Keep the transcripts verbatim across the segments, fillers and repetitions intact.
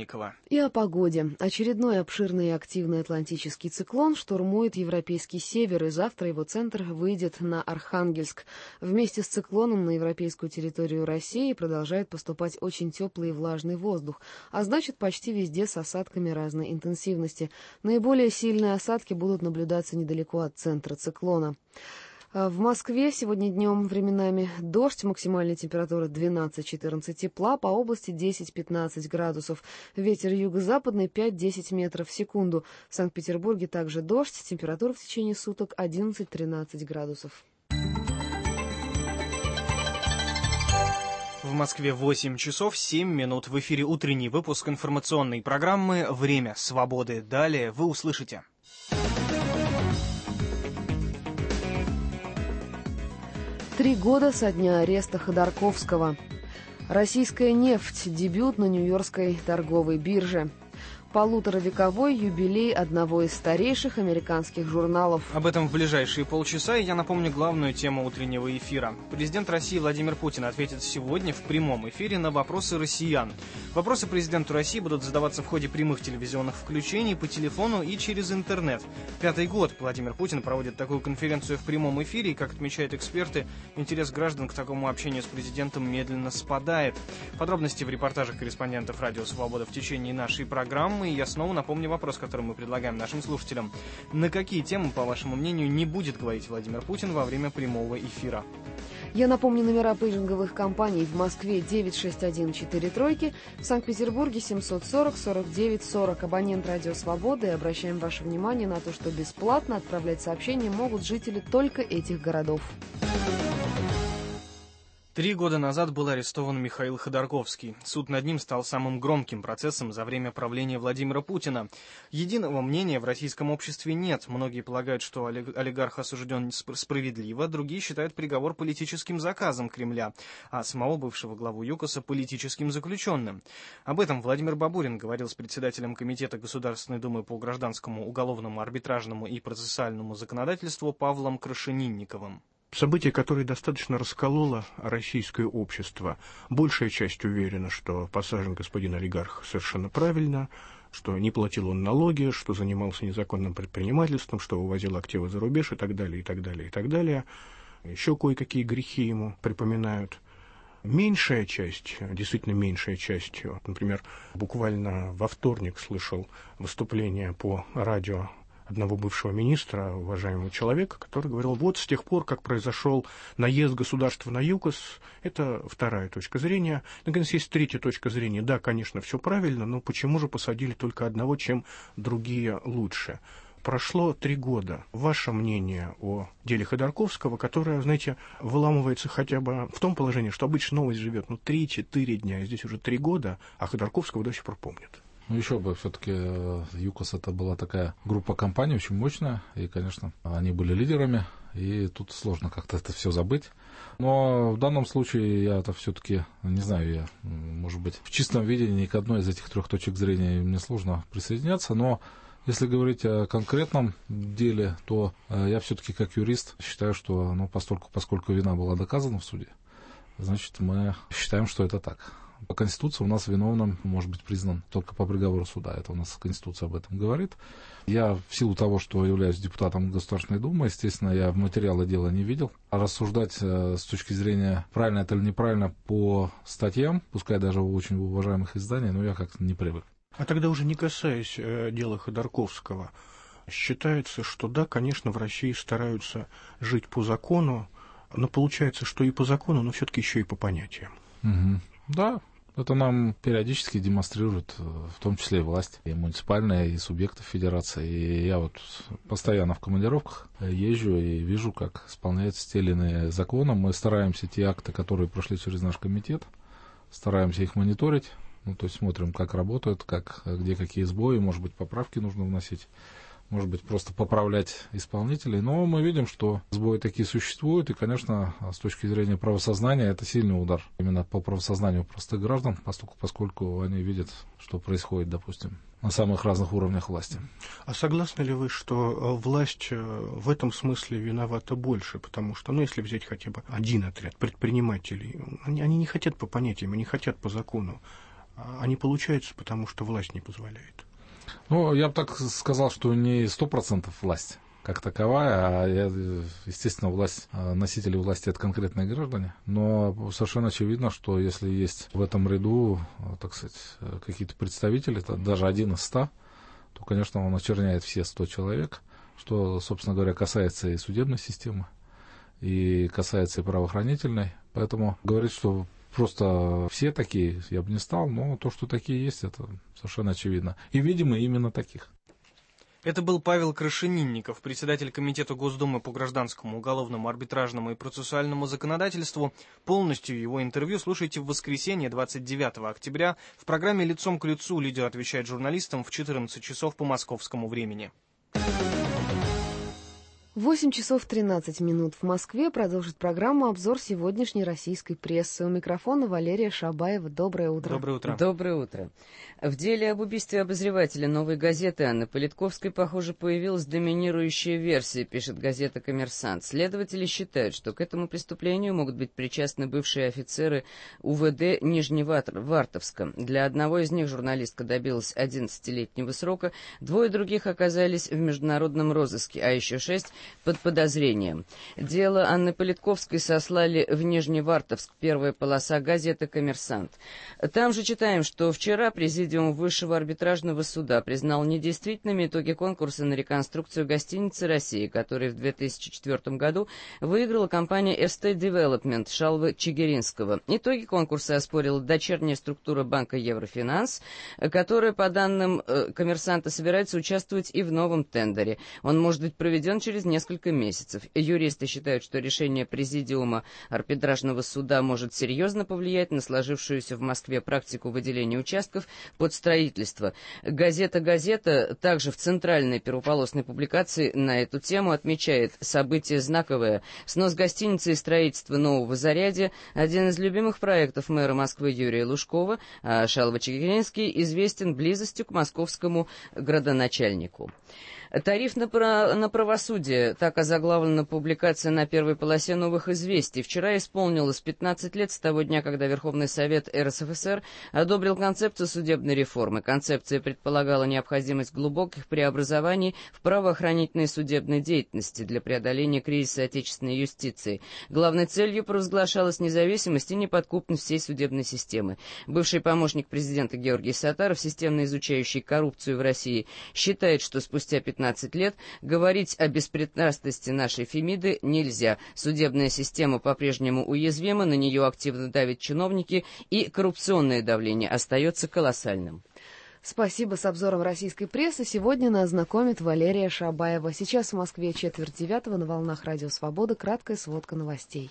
Крашенинникова. И о погоде. Очередной обширный и активный атлантический циклон штурмует европейский север, и завтра его центр выйдет на Архангельск. Вместе с циклоном на европейскую территорию России продолжает поступать очень теплый и влажный воздух, а значит почти везде с осадками разной интенсивности. Наиболее сильные осадки будут наблюдаться недалеко от центра циклона. В Москве сегодня днем временами дождь, максимальная температура двенадцать-четырнадцать тепла, по области десять-пятнадцать градусов. Ветер юго-западный пять-десять метров в секунду. В Санкт-Петербурге также дождь, температура в течение суток одиннадцать-тринадцать градусов. В Москве восемь часов семь минут. В эфире утренний выпуск информационной программы «Время свободы». Далее вы услышите. Три года со дня ареста Ходорковского. Российская нефть. Дебют на Нью-Йоркской торговой бирже. Полуторавековой юбилей одного из старейших американских журналов. Об этом в ближайшие полчаса, и я напомню главную тему утреннего эфира. Президент России Владимир Путин ответит сегодня в прямом эфире на вопросы россиян. Вопросы президенту России будут задаваться в ходе прямых телевизионных включений по телефону и через интернет. Пятый год Владимир Путин проводит такую конференцию в прямом эфире, и, как отмечают эксперты, интерес граждан к такому общению с президентом медленно спадает. Подробности в репортажах корреспондентов «Радио Свобода» в течение нашей программы. И я снова напомню вопрос, который мы предлагаем нашим слушателям. На какие темы, по вашему мнению, не будет говорить Владимир Путин во время прямого эфира? Я напомню номера пейджинговых компаний. В Москве девять шесть один четыре тройки, в Санкт-Петербурге семьсот сорок сорок девять сорок. Абонент «Радио Свободы». И обращаем ваше внимание на то, что бесплатно отправлять сообщения могут жители только этих городов. Три года назад был арестован Михаил Ходорковский. Суд над ним стал самым громким процессом за время правления Владимира Путина. Единого мнения в российском обществе нет. Многие полагают, что олигарх осужден справедливо, другие считают приговор политическим заказом Кремля, а самого бывшего главу ЮКОСа политическим заключенным. Об этом Владимир Бабурин говорил с председателем Комитета Государственной Думы по гражданскому, уголовному, арбитражному и процессуальному законодательству Павлом Крашенинниковым. Событие, которое достаточно раскололо российское общество. Большая часть уверена, что посажен господин олигарх совершенно правильно, что не платил он налоги, что занимался незаконным предпринимательством, что увозил активы за рубеж и так далее, и так далее, и так далее. Еще кое-какие грехи ему припоминают. Меньшая часть, действительно меньшая часть, например, буквально во вторник слышал выступление по радио одного бывшего министра, уважаемого человека, который говорил, вот с тех пор, как произошел наезд государства на ЮКОС, это вторая точка зрения. Наконец, есть третья точка зрения. Да, конечно, все правильно, но почему же посадили только одного, чем другие лучше? Прошло три года. Ваше мнение о деле Ходорковского, которое, знаете, выламывается хотя бы в том положении, что обычно новость живет ну, три-четыре дня, и здесь уже три года, а Ходорковского до сих пор помнят. Ну, еще бы, все-таки ЮКОС это была такая группа компаний, очень мощная, и, конечно, они были лидерами, и тут сложно как-то это все забыть. Но в данном случае я это все-таки, не знаю, я, может быть, в чистом виде ни к одной из этих трех точек зрения мне сложно присоединяться, но если говорить о конкретном деле, то я все-таки как юрист считаю, что, ну, поскольку, поскольку вина была доказана в суде, значит, мы считаем, что это так. По Конституции у нас виновным может быть признан только по приговору суда. Это у нас Конституция об этом говорит. Я в силу того, что являюсь депутатом Государственной Думы, естественно, я материалы дела не видел. А рассуждать э, с точки зрения, правильно это или неправильно, по статьям, пускай даже у очень уважаемых изданий, но я как-то не привык. А тогда уже не касаясь э, дела Ходорковского, считается, что да, конечно, в России стараются жить по закону, но получается, что и по закону, но все-таки еще и по понятиям. Угу. Да. Это нам периодически демонстрирует, в том числе и власть, и муниципальная, и субъектов федерации. И я вот постоянно в командировках езжу и вижу, как исполняются те или иные законы. Мы стараемся те акты, которые прошли через наш комитет, стараемся их мониторить. Ну, то есть смотрим, как работают, как, где какие сбои, может быть, поправки нужно вносить. Может быть, просто поправлять исполнителей. Но мы видим, что сбои такие существуют. И, конечно, с точки зрения правосознания, это сильный удар именно по правосознанию простых граждан, поскольку, поскольку они видят, что происходит, допустим, на самых разных уровнях власти. А согласны ли вы, что власть в этом смысле виновата больше? Потому что, ну, если взять хотя бы один отряд предпринимателей, они, они не хотят по понятиям, они хотят по закону. а не получается, потому что власть не позволяет. Ну, я бы так сказал, что не сто процентов власть как таковая, а, естественно, власть, носители власти — это конкретные граждане. Но совершенно очевидно, что если есть в этом ряду, так сказать, какие-то представители, то даже один из ста, то, конечно, он очерняет все сто человек, что, собственно говоря, касается и судебной системы, и касается и правоохранительной. Поэтому говорить, что просто все такие, я бы не стал, но то, что такие есть, это совершенно очевидно. И, видимо, именно таких. Это был Павел Крашенинников, председатель Комитета Госдумы по гражданскому, уголовному, арбитражному и процессуальному законодательству. Полностью его интервью слушайте в воскресенье, двадцать девятого октября. В программе «Лицом к лицу» лидер отвечает журналистам в четырнадцать часов по московскому времени. восемь часов тринадцать минут в Москве. Продолжит программу обзор сегодняшней российской прессы. У микрофона Валерия Шабаева. Доброе утро. Доброе утро. Доброе утро. В деле об убийстве обозревателя «Новой газеты» Анны Политковской, похоже, появилась доминирующая версия, пишет газета «Коммерсант». Следователи считают, что к этому преступлению могут быть причастны бывшие офицеры УВД Нижневартовска. Для одного из них журналистка добилась одиннадцатилетнего срока, двое других оказались в международном розыске, а еще шесть под подозрением. Дело Анны Политковской сослали в Нижневартовск. Первая полоса газеты «Коммерсант». Там же читаем, что вчера президиум Высшего арбитражного суда признал недействительными итоги конкурса на реконструкцию гостиницы «Россия», который в две тысячи четвёртом году выиграла компания Estate Development Шалвы Чигиринского. Итоги конкурса оспорила дочерняя структура банка Еврофинанс, которая, по данным э, «Коммерсанта», собирается участвовать и в новом тендере. Он может быть проведен через несколько месяцев. Юристы считают, что решение президиума арбитражного суда может серьезно повлиять на сложившуюся в Москве практику выделения участков под строительство. Газета «Газета» также в центральной первополосной публикации на эту тему отмечает событие знаковое. Снос гостиницы и строительство нового Зарядья – один из любимых проектов мэра Москвы Юрия Лужкова, а Шалва Чигиринский известен близостью к московскому градоначальнику. Тариф на, про... на правосудие, так озаглавлена публикация на первой полосе «Новых известий». Вчера исполнилось пятнадцать лет с того дня, когда Верховный Совет эр эс эф эс эр одобрил концепцию судебной реформы. Концепция предполагала необходимость глубоких преобразований в правоохранительной судебной деятельности для преодоления кризиса отечественной юстиции. Главной целью провозглашалась независимость и неподкупность всей судебной системы. Бывший помощник президента Георгий Саттаров, системно изучающий коррупцию в России, считает, что спустя пятнадцать лет говорить о беспристрастности нашей Фемиды нельзя. Судебная система по-прежнему уязвима, на нее активно давят чиновники, и коррупционное давление остается колоссальным. Спасибо. С обзором российской прессы сегодня нас знакомит Валерия Шабаева. Сейчас в Москве четверть девятого, на волнах Радио Свобода. Краткая сводка новостей.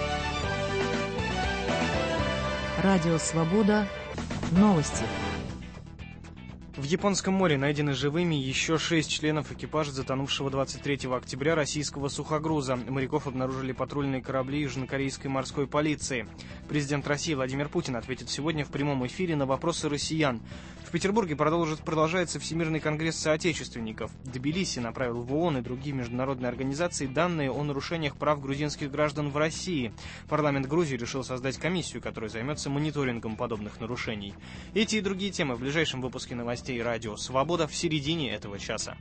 Радио Свобода. Новости. В Японском море найдены живыми еще шесть членов экипажа затонувшего двадцать третьего октября российского сухогруза. Моряков обнаружили патрульные корабли южнокорейской морской полиции. Президент России Владимир Путин ответит сегодня в прямом эфире на вопросы россиян. В Петербурге продолжит, продолжается Всемирный конгресс соотечественников. Тбилиси направил в ООН и другие международные организации данные о нарушениях прав грузинских граждан в России. Парламент Грузии решил создать комиссию, которая займется мониторингом подобных нарушений. Эти и другие темы в ближайшем выпуске новостей Радио Свобода в середине этого часа.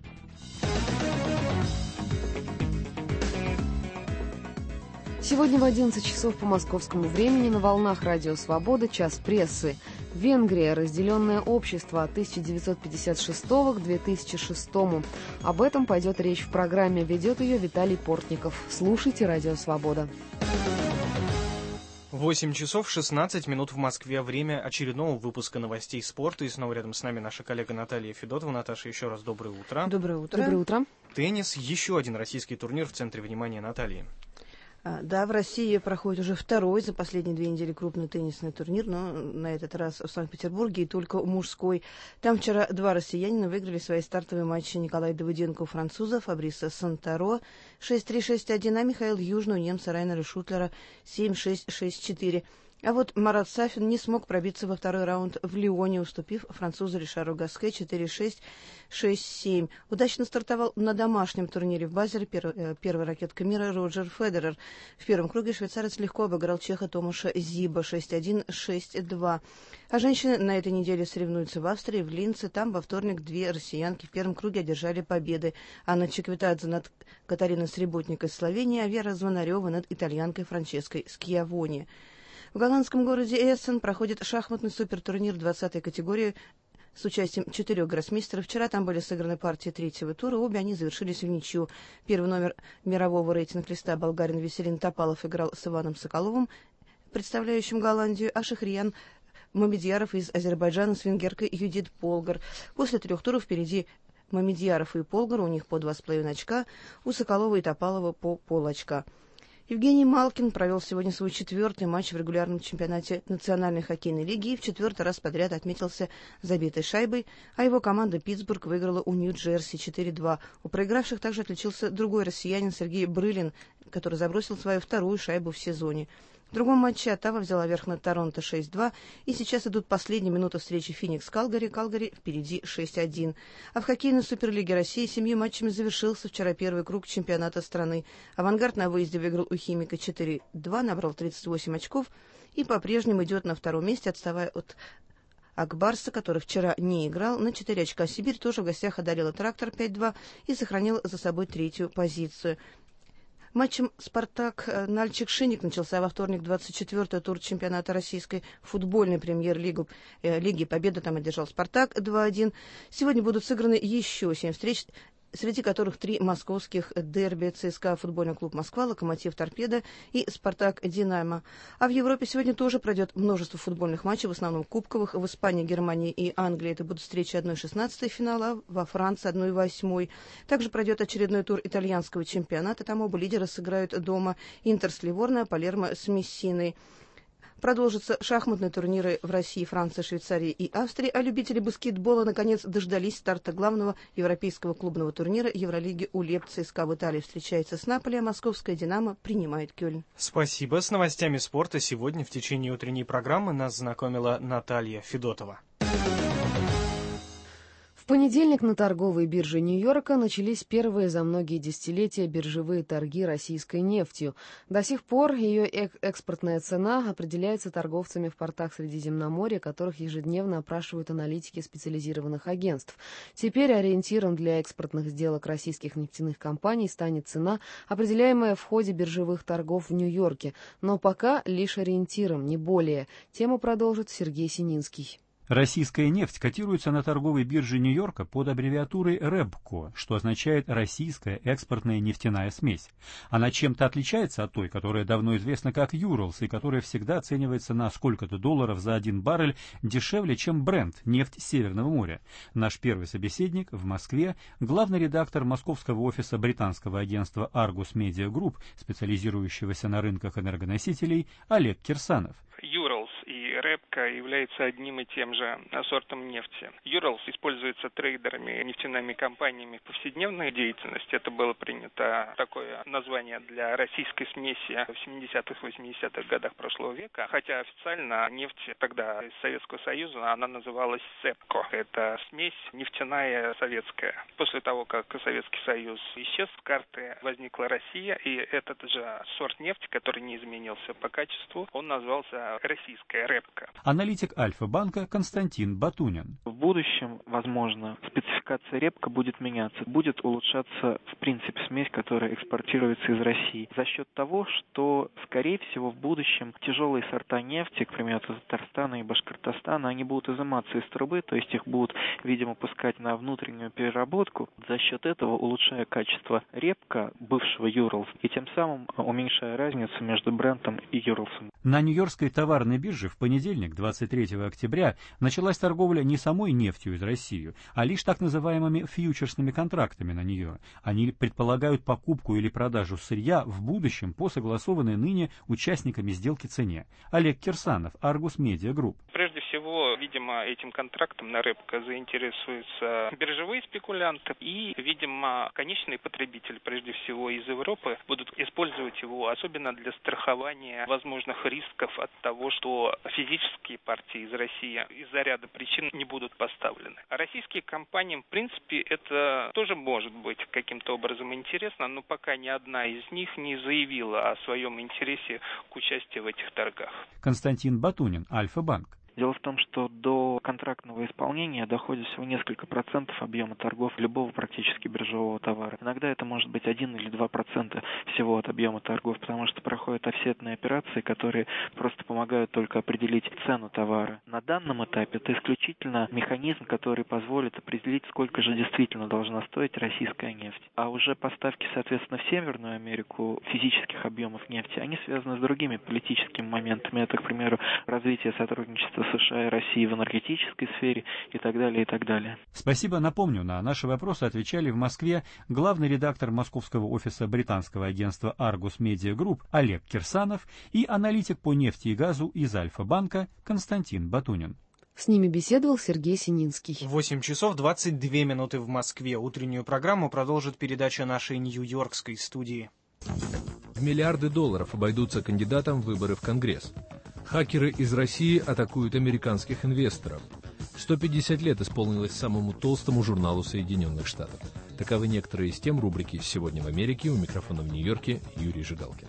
Сегодня в одиннадцать часов по московскому времени на волнах Радио Свобода час прессы. Венгрия. Разделенное общество от тысяча девятьсот пятьдесят шестого к две тысячи шестому. Об этом пойдет речь в программе. Ведет ее Виталий Портников. Слушайте Радио Свобода. восемь часов шестнадцать минут в Москве. Время очередного выпуска новостей спорта. И снова рядом с нами наша коллега Наталья Федотова. Наташа, еще раз доброе утро. Доброе утро. Доброе утро. Теннис. Еще один российский турнир в центре внимания Натальи. Да, в России проходит уже второй за последние две недели крупный теннисный турнир, но на этот раз в Санкт-Петербурге и только мужской. Там вчера два россиянина выиграли свои стартовые матчи: Николай Давыденко у француза, Фабриса Санторо шесть три шесть один, а Михаил Южный у немца Райнера Шутлера семь шесть шесть четыре. А вот Марат Сафин не смог пробиться во второй раунд в Лионе, уступив французу Ришару Гаске четыре шесть, шесть семь. Удачно стартовал на домашнем турнире в Базеле первый, первая ракетка мира Роджер Федерер. В первом круге швейцарец легко обыграл чеха Томаша Зиба шесть один, шесть два. А женщины на этой неделе соревнуются в Австрии, в Линце. Там во вторник две россиянки в первом круге одержали победы. Анна Чеквитадзе над Катариной Среботник из Словении, а Вера Звонарева над итальянкой Франческой Скьявони. В голландском городе Эссен проходит шахматный супертурнир двадцатой категории с участием четырех гроссмейстеров. Вчера там были сыграны партии третьего тура, обе они завершились в ничью. Первый номер мирового рейтинг-листа болгарин Веселин Топалов играл с Иваном Соколовым, представляющим Голландию, а Шахриян Мамедьяров из Азербайджана с венгеркой Юдит Полгар. После трех туров впереди Мамедьяров и Полгар, у них по два с половиной очка, у Соколова и Топалова по полочка. Евгений Малкин провел сегодня свой четвертый матч в регулярном чемпионате Национальной хоккейной лиги и в четвертый раз подряд отметился забитой шайбой, а его команда Питтсбург выиграла у Нью-Джерси четыре два. У проигравших также отличился другой россиянин Сергей Брылин, который забросил свою вторую шайбу в сезоне. В другом матче Оттава взяла верх над Торонто шесть два, и сейчас идут последние минуты встречи Феникс-Калгари. Калгари впереди шесть один. А в хоккейной суперлиге России семью матчами завершился вчера первый круг чемпионата страны. «Авангард» на выезде выиграл у «Химика» четыре два, набрал тридцать восемь очков и по-прежнему идет на втором месте, отставая от Акбарса, который вчера не играл, на четыре очка. Сибирь тоже в гостях одолела «Трактор» пять два и сохранила за собой третью позицию. Матчем «Спартак-Нальчик-Шинник» начался во вторник двадцать четвёртый тур чемпионата российской футбольной премьер-лиги. Э, лиги. Победу там одержал «Спартак» два один. Сегодня будут сыграны еще семь встреч, среди которых три московских дерби: ЦСКА, футбольный клуб «Москва», «Локомотив», «Торпедо» и «Спартак», «Динамо». А в Европе сегодня тоже пройдет множество футбольных матчей, в основном кубковых. В Испании, Германии и Англии это будут встречи одна шестнадцатая финала, а во Франции одна восьмая. Также пройдет очередной тур итальянского чемпионата. Там оба лидера сыграют дома: Интер с Ливорно, а Палермо с Мессиной. Продолжатся шахматные турниры в России, Франции, Швейцарии и Австрии, а любители баскетбола наконец дождались старта главного европейского клубного турнира Евролиги УЛЕП. ЦСКА в Италии встречается с Наполи, а московская «Динамо» принимает Кёльн. Спасибо. С новостями спорта сегодня в течение утренней программы нас знакомила Наталья Федотова. В понедельник на торговой бирже Нью-Йорка начались первые за многие десятилетия биржевые торги российской нефтью. До сих пор ее эк- экспортная цена определяется торговцами в портах Средиземноморья, которых ежедневно опрашивают аналитики специализированных агентств. Теперь ориентиром для экспортных сделок российских нефтяных компаний станет цена, определяемая в ходе биржевых торгов в Нью-Йорке. Но пока лишь ориентиром, не более. Тему продолжит Сергей Сининский. Российская нефть котируется на торговой бирже Нью-Йорка под аббревиатурой рэбко, что означает «российская экспортная нефтяная смесь». Она чем-то отличается от той, которая давно известна как Юралс, и которая всегда оценивается на сколько-то долларов за один баррель дешевле, чем Брент, нефть Северного моря. Наш первый собеседник в Москве, главный редактор московского офиса британского агентства Argus Media Group, специализирующегося на рынках энергоносителей, Олег Кирсанов. Юралс и рэбко являются одним и тем же сортом нефти. Юралс используется трейдерами, нефтяными компаниями в повседневной деятельности. Это было принято такое название для российской смеси в семидесятых-восьмидесятых годах прошлого века. Хотя официально нефть тогда из Советского Союза, она называлась сэпко. Это смесь нефтяная советская. После того, как Советский Союз исчез с карты, возникла Россия, и этот же сорт нефти, который не изменился по качеству, он назвался российская рэбко. Аналитик Альфа-банка Константин Батунин. В будущем, возможно, спецификация рэбко будет меняться. Будет улучшаться, в принципе, смесь, которая экспортируется из России. За счет того, что, скорее всего, в будущем тяжелые сорта нефти, к примеру, Татарстана и Башкортостана, они будут изыматься из трубы, то есть их будут, видимо, пускать на внутреннюю переработку. За счет этого улучшая качество рэбко, бывшего Юралс, и тем самым уменьшая разницу между Брентом и Юралсом. На Нью-Йоркской товарной бирже в понедельник, двадцать третьего октября, началась торговля не самой нефтью из России, а лишь так называемыми фьючерсными контрактами на нее. Они предполагают покупку или продажу сырья в будущем по согласованной ныне участниками сделки цене. Олег Кирсанов, Argus Media Group. Прежде всего, всего, видимо, этим контрактом на рэбко заинтересуются биржевые спекулянты и, видимо, конечные потребители, прежде всего из Европы, будут использовать его особенно для страхования возможных рисков от того, что физические партии из России из-за ряда причин не будут поставлены. А российские компании, в принципе, это тоже может быть каким-то образом интересно, но пока ни одна из них не заявила о своем интересе к участию в этих торгах. Константин Батунин, Альфа-банк. Дело в том, что до контрактного исполнения доходит всего несколько процентов объема торгов любого практически биржевого товара. Иногда это может быть один или два процента всего от объема торгов, потому что проходят офсетные операции, которые просто помогают только определить цену товара. На данном этапе это исключительно механизм, который позволит определить, сколько же действительно должна стоить российская нефть. А уже поставки, соответственно, в Северную Америку физических объемов нефти, они связаны с другими политическими моментами. Это, к примеру, развитие сотрудничества США и России в энергетической сфере и так далее, и так далее. Спасибо. Напомню, на наши вопросы отвечали в Москве главный редактор московского офиса британского агентства Argus Media Group Олег Кирсанов и аналитик по нефти и газу из Альфа-банка Константин Батунин. С ними беседовал Сергей Сининский. восемь часов двадцать две минуты в Москве. Утреннюю программу продолжит передача нашей нью-йоркской студии. В миллиарды долларов обойдутся кандидатам в выборы в Конгресс. Хакеры из России атакуют американских инвесторов. сто пятьдесят лет исполнилось самому толстому журналу Соединенных Штатов. Таковы некоторые из тем рубрики «Сегодня в Америке». У микрофона в Нью-Йорке Юрий Жигалкин.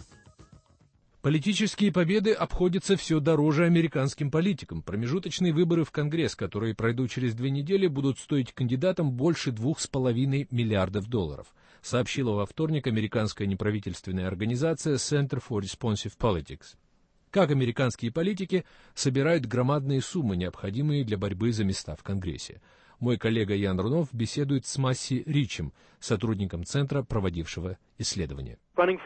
Политические победы обходятся все дороже американским политикам. Промежуточные выборы в Конгресс, которые пройдут через две недели, будут стоить кандидатам больше двух с половиной миллиардов долларов, сообщила во вторник американская неправительственная организация Center for Responsive Politics. Как американские политики собирают громадные суммы, необходимые для борьбы за места в Конгрессе. Мой коллега Ян Рунов беседует с Масси Ричем, сотрудником центра, проводившего исследование.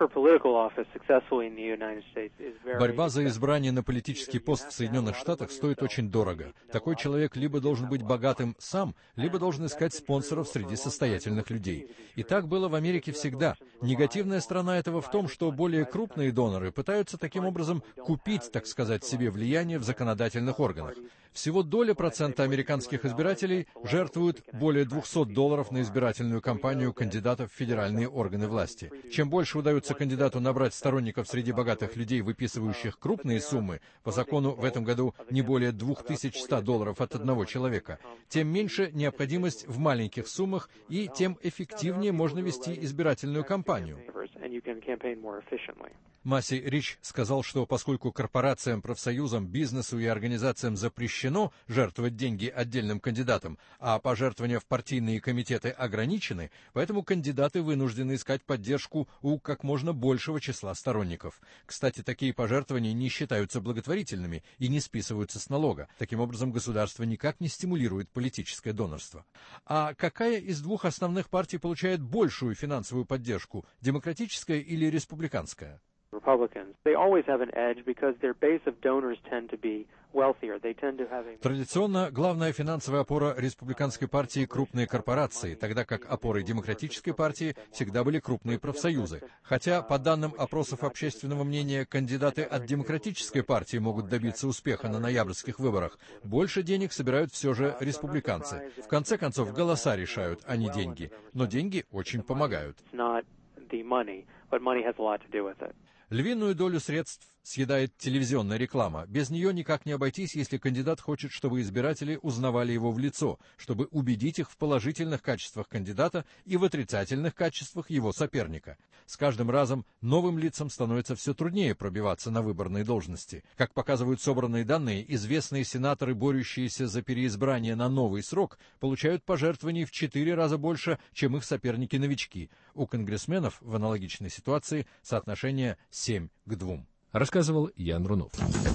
Борьба за избрание на политический пост в Соединенных Штатах стоит очень дорого. Такой человек либо должен быть богатым сам, либо должен искать спонсоров среди состоятельных людей. И так было в Америке всегда. Негативная сторона этого в том, что более крупные доноры пытаются таким образом купить, так сказать, себе влияние в законодательных органах. Всего доля процента американских избирателей жертвуют более двухсот долларов на избирательную кампанию кандидатов в федеральные органы власти. Чем больше удается кандидату набрать сторонников среди богатых людей, выписывающих крупные суммы, по закону в этом году не более две тысячи сто долларов от одного человека, тем меньше необходимость в маленьких суммах и тем эффективнее можно вести избирательную кампанию. Масси Рич сказал, что поскольку корпорациям, профсоюзам, бизнесу и организациям запрещено жертвовать деньги отдельным кандидатам, а пожертвования в партийные комитеты ограничены, поэтому кандидаты вынуждены искать поддержку у как можно большего числа сторонников. Кстати, такие пожертвования не считаются благотворительными и не списываются с налога. Таким образом, государство никак не стимулирует политическое донорство. А какая из двух основных партий получает большую финансовую поддержку, демократическая или республиканская? Традиционно главная финансовая опора республиканской партии – крупные корпорации, тогда как опорой демократической партии всегда были крупные профсоюзы. Хотя, по данным опросов общественного мнения, кандидаты от демократической партии могут добиться успеха на ноябрьских выборах, больше денег собирают все же республиканцы. В конце концов, голоса решают, а не деньги. Но деньги очень помогают. Львиную долю средств съедает телевизионная реклама. Без нее никак не обойтись, если кандидат хочет, чтобы избиратели узнавали его в лицо, чтобы убедить их в положительных качествах кандидата и в отрицательных качествах его соперника. С каждым разом новым лицам становится все труднее пробиваться на выборные должности. Как показывают собранные данные, известные сенаторы, борющиеся за переизбрание на новый срок, получают пожертвований в четыре раза больше, чем их соперники-новички. У конгрессменов в аналогичной ситуации соотношение семь к двум. Рассказывал Ян Рунов.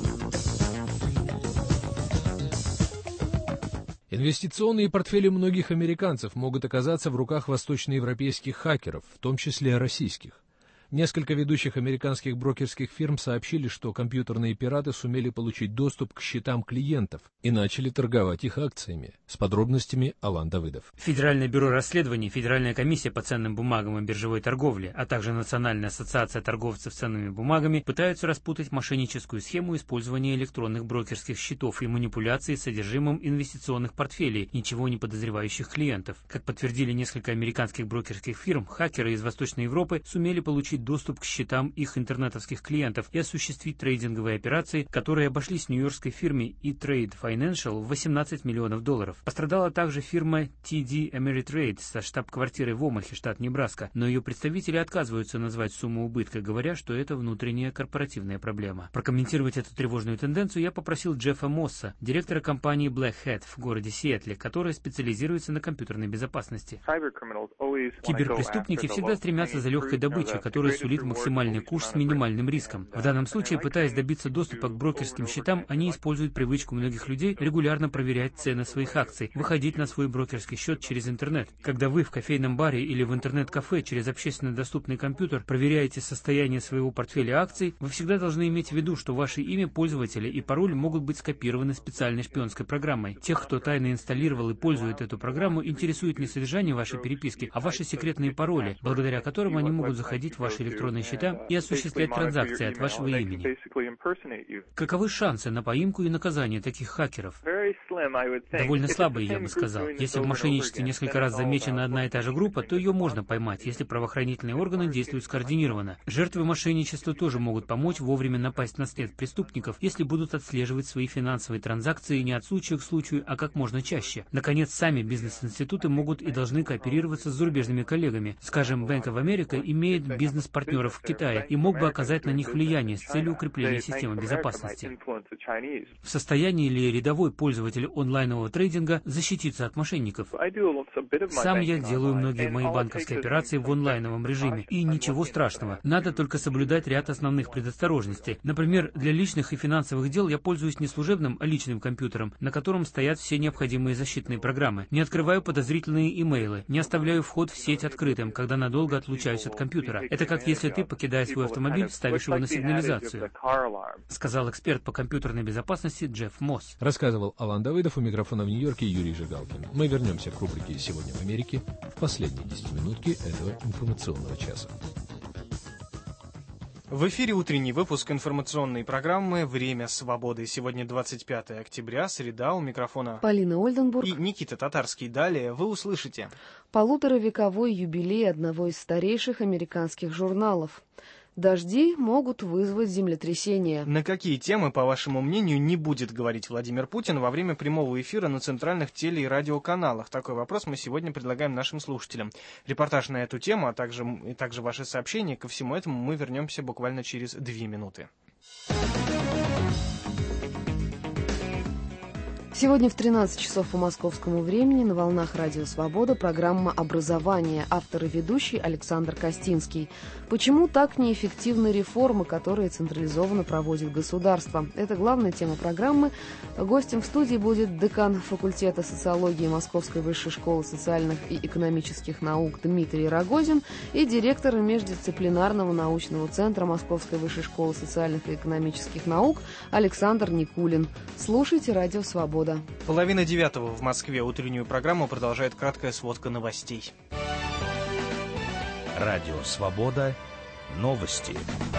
Инвестиционные портфели многих американцев могут оказаться в руках восточноевропейских хакеров, в том числе российских. Несколько ведущих американских брокерских фирм сообщили, что компьютерные пираты сумели получить доступ к счетам клиентов и начали торговать их акциями. С подробностями Алан Давыдов. Федеральное бюро расследований, Федеральная комиссия по ценным бумагам и биржевой торговле, а также Национальная ассоциация торговцев ценными бумагами пытаются распутать мошенническую схему использования электронных брокерских счетов и манипуляций с содержимым инвестиционных портфелей ничего не подозревающих клиентов. Как подтвердили несколько американских брокерских фирм, хакеры из Восточной Европы сумели получить доступ к счетам их интернетовских клиентов и осуществить трейдинговые операции, которые обошлись нью-йоркской фирме E-Trade Financial в восемнадцать миллионов долларов. Пострадала также фирма ти ди Ameritrade со штаб-квартирой в Омахе, штат Небраска, но ее представители отказываются назвать сумму убытка, говоря, что это внутренняя корпоративная проблема. Прокомментировать эту тревожную тенденцию я попросил Джеффа Мосса, директора компании Black Hat в городе Сиэтле, которая специализируется на компьютерной безопасности. Киберпреступники всегда стремятся за легкой добычей, которая сулит максимальный курс с минимальным риском. В данном случае, пытаясь добиться доступа к брокерским счетам, они используют привычку многих людей регулярно проверять цены своих акций, выходить на свой брокерский счет через интернет. Когда вы в кофейном баре или в интернет-кафе через общественно доступный компьютер проверяете состояние своего портфеля акций, вы всегда должны иметь в виду, что ваше имя пользователя и пароль могут быть скопированы специальной шпионской программой. Тех, кто тайно инсталлировал и пользует эту программу, интересует не содержание вашей переписки, а ваши секретные пароли, благодаря которым они могут заходить в ваши электронные счета и осуществлять транзакции от вашего имени. Каковы шансы на поимку и наказание таких хакеров? Довольно слабые, я бы сказал. Если в мошенничестве несколько раз замечена одна и та же группа, то ее можно поймать, если правоохранительные органы действуют скоординированно. Жертвы мошенничества тоже могут помочь вовремя напасть на след преступников, если будут отслеживать свои финансовые транзакции не от случая к случаю, а как можно чаще. Наконец, сами бизнес-институты могут и должны кооперироваться с зарубежными коллегами. Скажем, Bank of America имеет бизнес-партнеров в Китае и мог бы оказать на них влияние с целью укрепления системы безопасности. В состоянии ли рядовой пользователь онлайнового трейдинга защититься от мошенников? Сам я делаю многие мои банковские операции в онлайновом режиме, и ничего страшного. Надо только соблюдать ряд основных предосторожностей. Например, для личных и финансовых дел я пользуюсь не служебным, а личным компьютером, на котором стоят все необходимые защитные программы. Не открываю подозрительные имейлы, не оставляю вход в сеть открытым, когда надолго отлучаюсь от компьютера. Это как если ты, покидая свой автомобиль, ставишь его на сигнализацию, сказал эксперт по компьютерной безопасности Джефф Мосс. Рассказывал Алан Давыдов, у микрофона в Нью-Йорке Юрий Жигалкин. Мы вернемся к рубрике «Сегодня в Америке» в последние десятиминутки этого информационного часа. В эфире утренний выпуск информационной программы «Время свободы». Сегодня двадцать пятое октября, среда, у микрофона Полина Ольденбург и Никита Татарский. Далее вы услышите полуторавековой юбилей одного из старейших американских журналов. Дожди могут вызвать землетрясение. На какие темы, по вашему мнению, не будет говорить Владимир Путин во время прямого эфира на центральных теле- и радиоканалах? Такой вопрос мы сегодня предлагаем нашим слушателям. Репортаж на эту тему, а также, и также ваши сообщения. Ко всему этому мы вернемся буквально через две минуты. Сегодня в тринадцать часов по московскому времени на волнах Радио Свобода программа «Образование». Автор и ведущий Александр Костинский. Почему так неэффективны реформы, которые централизованно проводит государство? Это главная тема программы. Гостем в студии будет декан факультета социологии Московской высшей школы социальных и экономических наук Дмитрий Рогозин и директор междисциплинарного научного центра Московской высшей школы социальных и экономических наук Александр Никулин. Слушайте Радио Свобода. Половина девятого в Москве. Утреннюю программу продолжает краткая сводка новостей. Радио Свобода. Новости.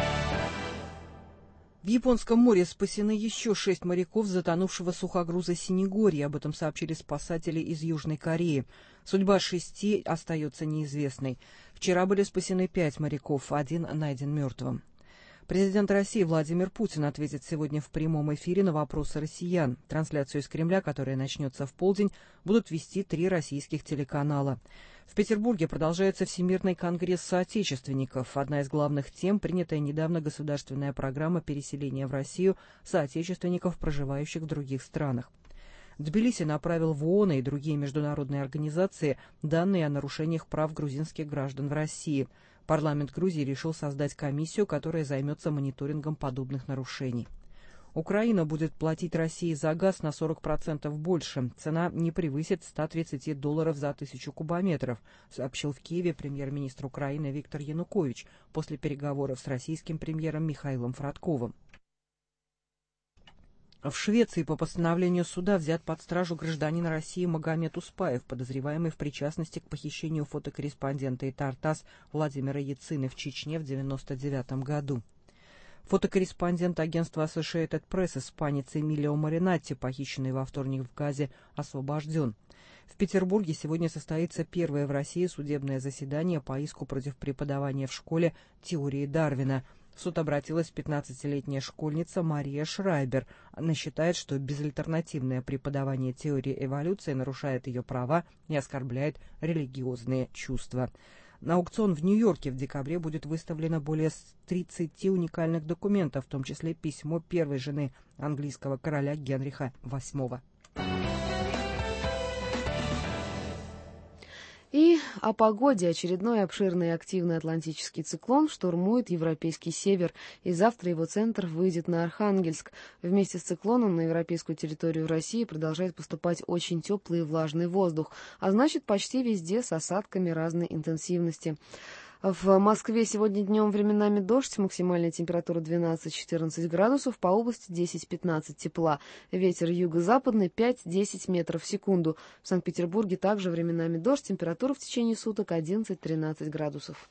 В Японском море спасены еще шесть моряков затонувшего сухогруза «Синегорье». Об этом сообщили спасатели из Южной Кореи. Судьба шести остается неизвестной. Вчера были спасены пять моряков, один найден мертвым. Президент России Владимир Путин ответит сегодня в прямом эфире на вопросы россиян. Трансляцию из Кремля, которая начнется в полдень, будут вести три российских телеканала. В Петербурге продолжается Всемирный конгресс соотечественников. Одна из главных тем – принятая недавно государственная программа переселения в Россию соотечественников, проживающих в других странах. Тбилиси направил в ООН и другие международные организации данные о нарушениях прав грузинских граждан в России. Парламент Грузии решил создать комиссию, которая займется мониторингом подобных нарушений. Украина будет платить России за газ на сорок процентов больше. Цена не превысит ста тридцати долларов за тысячу кубометров, сообщил в Киеве премьер-министр Украины Виктор Янукович после переговоров с российским премьером Михаилом Фродковым. В Швеции по постановлению суда взят под стражу гражданин России Магомед Успаев, подозреваемый в причастности к похищению фотокорреспондента ИТАР ТАСС Владимира Яцины в Чечне в девяносто девятом году. Фотокорреспондент агентства Associated Press испанец Эмилио Маринатти, похищенный во вторник в Газе, освобожден. В Петербурге сегодня состоится первое в России судебное заседание по иску против преподавания в школе теории Дарвина. В суд обратилась пятнадцатилетняя школьница Мария Шрайбер. Она считает, что безальтернативное преподавание теории эволюции нарушает ее права и оскорбляет религиозные чувства. На аукцион в Нью-Йорке в декабре будет выставлено более тридцати уникальных документов, в том числе письмо первой жены английского короля Генриха восьмого. И о погоде. Очередной обширный и активный атлантический циклон штурмует европейский север, и завтра его центр выйдет на Архангельск. Вместе с циклоном на европейскую территорию России продолжает поступать очень теплый и влажный воздух, а значит почти везде с осадками разной интенсивности. В Москве сегодня днем временами дождь, максимальная температура двенадцать-четырнадцать градусов, по области десять-пятнадцать тепла. Ветер юго-западный пять-десять метров в секунду. В Санкт-Петербурге также временами дождь, температура в течение суток одиннадцать-тринадцать градусов.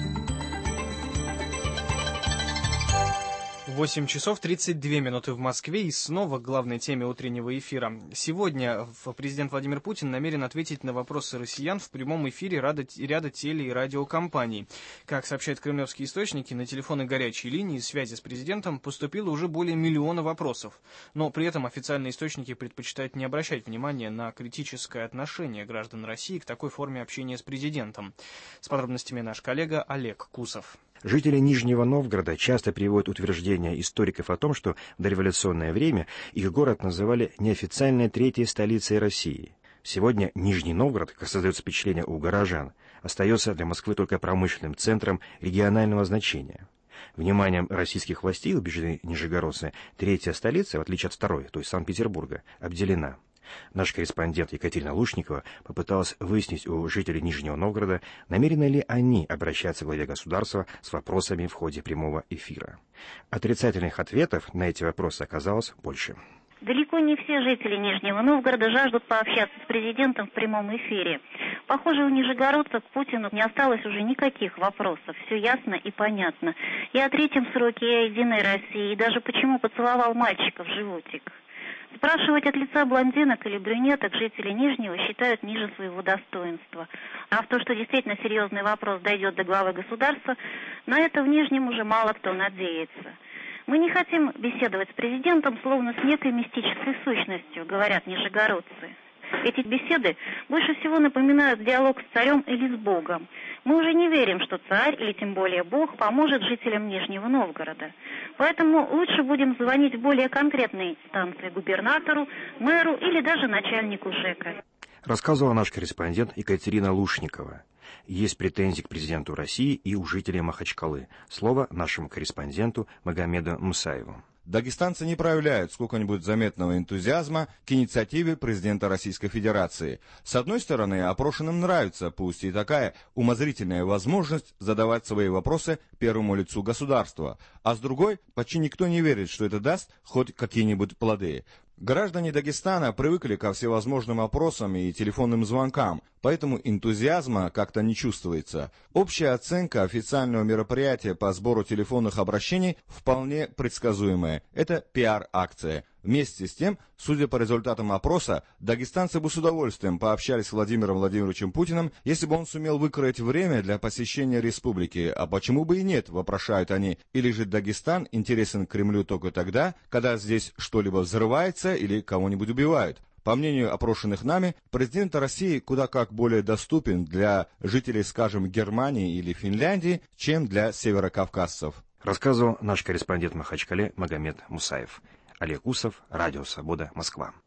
восемь часов тридцать две минуты в Москве, и снова к главной теме утреннего эфира. Сегодня президент Владимир Путин намерен ответить на вопросы россиян в прямом эфире ряда, ряда теле- и радиокомпаний. Как сообщают кремлевские источники, на телефоны горячей линии связи с президентом поступило уже более миллиона вопросов. Но при этом официальные источники предпочитают не обращать внимания на критическое отношение граждан России к такой форме общения с президентом. С подробностями наш коллега Олег Кусов. Жители Нижнего Новгорода часто приводят утверждения историков о том, что в дореволюционное время их город называли неофициальной третьей столицей России. Сегодня Нижний Новгород, как создается впечатление у горожан, остается для Москвы только промышленным центром регионального значения. Вниманием российских властей убеждены нижегородцы, третья столица, в отличие от второй, то есть Санкт-Петербурга, обделена. Наш корреспондент Екатерина Лушникова попыталась выяснить у жителей Нижнего Новгорода, намерены ли они обращаться к главе государства с вопросами в ходе прямого эфира. Отрицательных ответов на эти вопросы оказалось больше. Далеко не все жители Нижнего Новгорода жаждут пообщаться с президентом в прямом эфире. Похоже, у нижегородцев к Путину не осталось уже никаких вопросов. Все ясно и понятно. И о третьем сроке, и о Единой России, и даже почему поцеловал мальчика в животик. Спрашивать от лица блондинок или брюнеток жители Нижнего считают ниже своего достоинства. А в то, что действительно серьезный вопрос дойдет до главы государства, на это в Нижнем уже мало кто надеется. Мы не хотим беседовать с президентом, словно с некой мистической сущностью, говорят нижегородцы. Эти беседы больше всего напоминают диалог с царем или с Богом. Мы уже не верим, что царь, или тем более Бог, поможет жителям Нижнего Новгорода. Поэтому лучше будем звонить в более конкретные станции губернатору, мэру или даже начальнику ЖЭКа. Рассказывала наш корреспондент Екатерина Лушникова. Есть претензии к президенту России и у жителей Махачкалы. Слово нашему корреспонденту Магомеду Мусаеву. Дагестанцы не проявляют сколько-нибудь заметного энтузиазма к инициативе президента Российской Федерации. С одной стороны, опрошенным нравится, пусть и такая умозрительная возможность задавать свои вопросы первому лицу государства, а с другой, почти никто не верит, что это даст хоть какие-нибудь плоды. Граждане Дагестана привыкли ко всевозможным опросам и телефонным звонкам, поэтому энтузиазма как-то не чувствуется. Общая оценка официального мероприятия по сбору телефонных обращений вполне предсказуемая. Это пиар-акция. Вместе с тем, судя по результатам опроса, дагестанцы бы с удовольствием пообщались с Владимиром Владимировичем Путиным, если бы он сумел выкроить время для посещения республики. А почему бы и нет, вопрошают они. Или же Дагестан интересен Кремлю только тогда, когда здесь что-либо взрывается или кого-нибудь убивают. По мнению опрошенных нами, президент России куда как более доступен для жителей, скажем, Германии или Финляндии, чем для северокавказцев. Рассказывал наш корреспондент в Махачкале Магомед Мусаев. Олег Усов, Радио Свобода, Москва.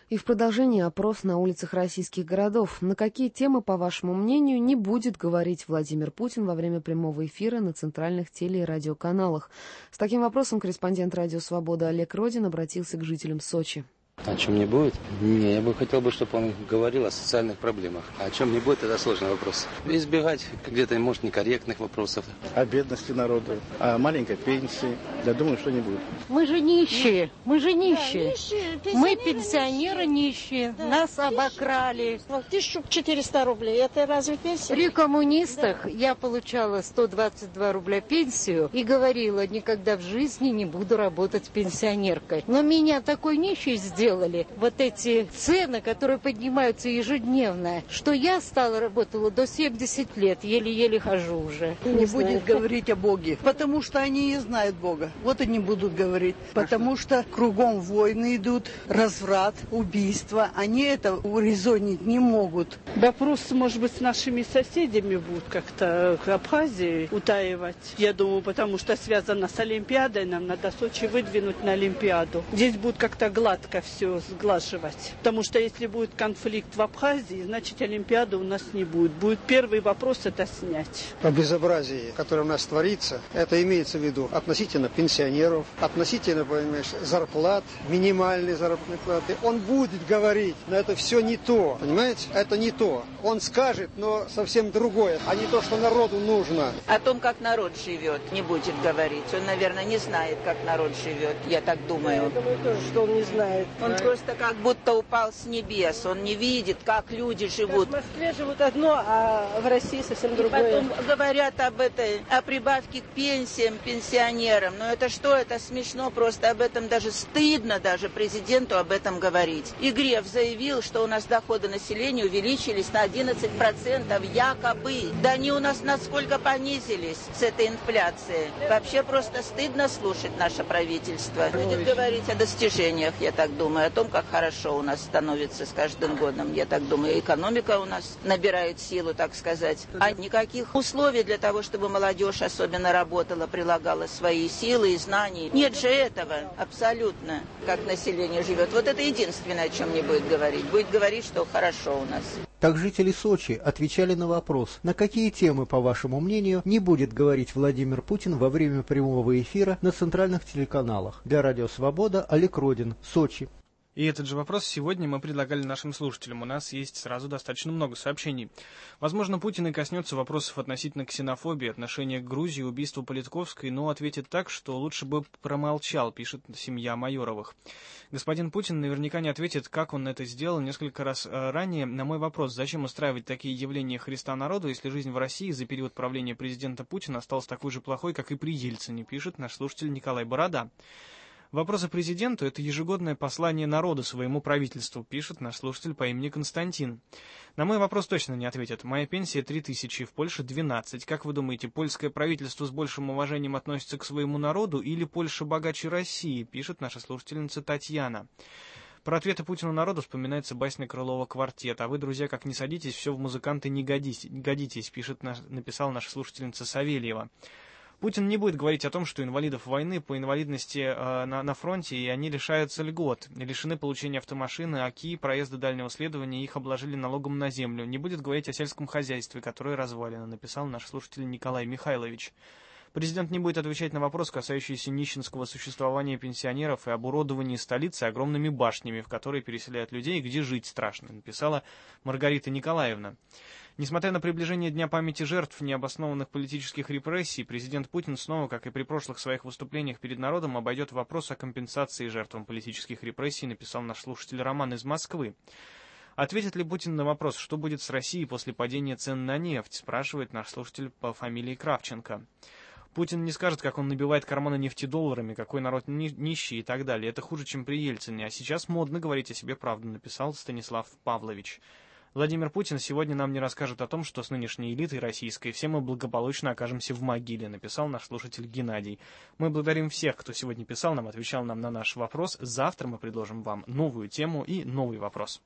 И в продолжении опрос на улицах российских городов. На какие темы, по вашему мнению, не будет говорить Владимир Путин во время прямого эфира на центральных теле- и радиоканалах? С таким вопросом корреспондент «Радио Свобода» Олег Родин обратился к жителям Сочи. О чем не будет? Не, я бы хотел бы, чтобы он говорил о социальных проблемах. А о чем не будет, это сложный вопрос. Избегать где-то, может, некорректных вопросов. О бедности народа, о маленькой пенсии. Я думаю, что не будет. Мы же нищие, мы же нищие. Да, нищие мы пенсионеры нищие, да. Нас обокрали. тысяча четыреста рублей, это разве пенсия? При коммунистах да. Я получала сто двадцать два рубля пенсию и говорила, никогда в жизни не буду работать пенсионеркой. Но меня такой нищей сделали. Делали вот эти цены, которые поднимаются ежедневно, что я стала работала до семидесяти лет, еле-еле хожу уже. Не, не будет знаю. Говорить о Боге, потому что они не знают Бога. Вот они будут говорить, потому что кругом войны идут, разврат, убийства. Они это урезонить не могут. Вопрос, может быть, с нашими соседями будут как-то к Абхазии утаивать. Я думаю, потому что связано с Олимпиадой, нам надо Сочи выдвинуть на Олимпиаду. Здесь будет как-то гладко все. все сглаживать. Потому что если будет конфликт в Абхазии, значит, Олимпиады у нас не будет. Будет первый вопрос это снять. О безобразии, которое у нас творится, это имеется в виду относительно пенсионеров, относительно, понимаешь, зарплат, минимальной заработной платы. Он будет говорить, но это все не то. Понимаете? Это не то. Он скажет, но совсем другое, а не то, что народу нужно. О том, как народ живет, не будет говорить. Он, наверное, не знает, как народ живет. Я так думаю. Я думаю тоже, что он не знает. Он да. просто как будто упал с небес. Он не видит, как люди живут. В Москве живут одно, а в России совсем другое. И потом говорят об этой, о прибавке к пенсиям, пенсионерам. Но это что? Это смешно. Просто об этом даже стыдно даже президенту об этом говорить. И Греф заявил, что у нас доходы населения увеличились на одиннадцать процентов якобы. Да они у нас насколько понизились с этой инфляцией. Вообще просто стыдно слушать наше правительство. Будет говорить о достижениях, я так думаю. Думаю, о том, как хорошо у нас становится с каждым годом. Я так думаю, экономика у нас набирает силу, так сказать. А никаких условий для того, чтобы молодежь особенно работала, прилагала свои силы и знания. Нет же этого абсолютно, как население живет. Вот это единственное, о чем не будет говорить. Будет говорить, что хорошо у нас. Так жители Сочи отвечали на вопрос, на какие темы, по вашему мнению, не будет говорить Владимир Путин во время прямого эфира на центральных телеканалах. Для Радио Свобода Олег Родин, Сочи. И этот же вопрос сегодня мы предлагали нашим слушателям. У нас есть сразу достаточно много сообщений. Возможно, Путин и коснется вопросов относительно ксенофобии, отношения к Грузии, убийству Политковской, но ответит так, что лучше бы промолчал, пишет семья Майоровых. Господин Путин наверняка не ответит, как он это сделал несколько раз ранее. На мой вопрос, зачем устраивать такие явления Христа народу, если жизнь в России за период правления президента Путина осталась такой же плохой, как и при Ельцине, пишет наш слушатель Николай Борода. Вопросы президенту – это ежегодное послание народу своему правительству, пишет наш слушатель по имени Константин. На мой вопрос точно не ответят. Моя пенсия три тысячи, в Польше двенадцать. Как вы думаете, польское правительство с большим уважением относится к своему народу или Польша богаче России, пишет наша слушательница Татьяна. Про ответы Путину народу вспоминается басня Крылова «Квартет». А вы, друзья, как не садитесь, все в музыканты не годитесь, годитесь пишет наш, написала наша слушательница Савельева. Путин не будет говорить о том, что инвалидов войны по инвалидности э, на, на фронте, и они лишаются льгот, лишены получения автомашины, АКИ, проезда дальнего следования, их обложили налогом на землю. Не будет говорить о сельском хозяйстве, которое развалено, написал наш слушатель Николай Михайлович. Президент не будет отвечать на вопрос, касающийся нищенского существования пенсионеров и оборудования столицы огромными башнями, в которые переселяют людей, где жить страшно, написала Маргарита Николаевна. Несмотря на приближение Дня памяти жертв необоснованных политических репрессий, президент Путин снова, как и при прошлых своих выступлениях перед народом, обойдет вопрос о компенсации жертвам политических репрессий, написал наш слушатель Роман из Москвы. Ответит ли Путин на вопрос, что будет с Россией после падения цен на нефть, спрашивает наш слушатель по фамилии Кравченко. Путин не скажет, как он набивает карманы нефтедолларами, какой народ ни- нищий и так далее. Это хуже, чем при Ельцине. А сейчас модно говорить о себе правду, написал Станислав Павлович. Владимир Путин сегодня нам не расскажет о том, что с нынешней элитой российской все мы благополучно окажемся в могиле, написал наш слушатель Геннадий. Мы благодарим всех, кто сегодня писал нам, отвечал нам на наш вопрос. Завтра мы предложим вам новую тему и новый вопрос.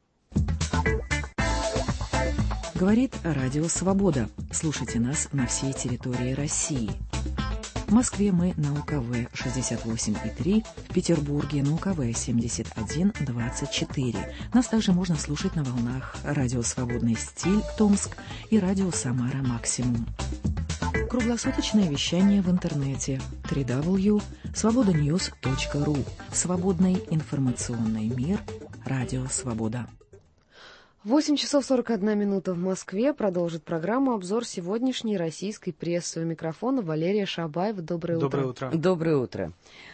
Говорит Радио Свобода. Слушайте нас на всей территории России. В Москве мы на У К В шестьдесят восемь и три, в Петербурге на У К В семьдесят один двадцать четыре. Нас также можно слушать на волнах радио «Свободный стиль» Томск и радио «Самара Максимум». Круглосуточное вещание в интернете дабл ю дабл ю дабл ю точка свобода ньюс точка ру. Свободный информационный мир. Радио «Свобода». восемь часов сорок одна минута в Москве. Продолжит программу обзор сегодняшней российской прессы. У микрофона Валерия Шабаева. Доброе, Доброе утро. утро. Доброе утро.